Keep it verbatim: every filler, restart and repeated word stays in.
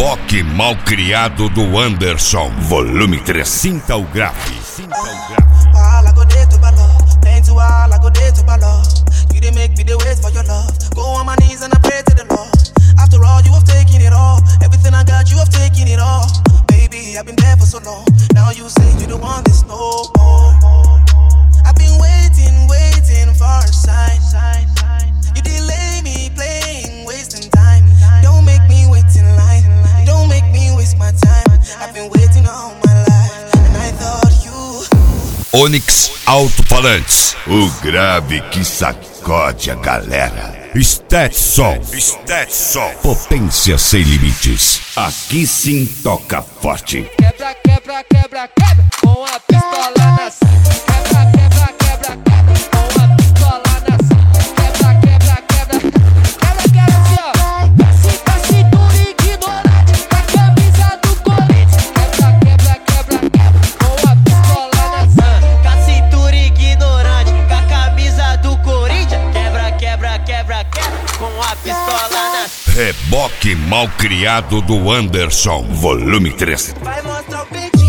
Reboque mal criado do Anderson, volume três. Sinta o grave. Sinta o grave. All I go there to ball up, playing to all I go there to ball up. You didn't make me the wait for your love. Go on my knees and I pray to the Lord. After all, you have taken it all. Everything I got, you have taken it all. Baby, I've been there for so long. Now you say you don't want this no more. I've been waiting, waiting for a sign. You delay me playing, wasting time. Don't make me wait in line. Don't make me waste my time. I've been waiting all my life, and I thought you. Onyx Alto-Falantes, o grave que sacode a galera. Stetson, Stetson, potência sem limites. Aqui sim toca forte. Quebra, quebra, quebra, quebra, com a pistola na cinta. Quebra, quebra, quebra, quebra, com a pistola na cinta. Quebra, quebra, quebra, quebra, quebra, assim ó. Cinta, cintura ignorante, com a camisa do Corinthians. Quebra, quebra, quebra, quebra, com a pistola na cinta. Com a cintura ignorante, com a camisa do Corinthians. Quebra, quebra, quebra, quebra, com a pistola na cinta. Reboque mal criado do Anderson, volume três. Vai mostrar o peitinho.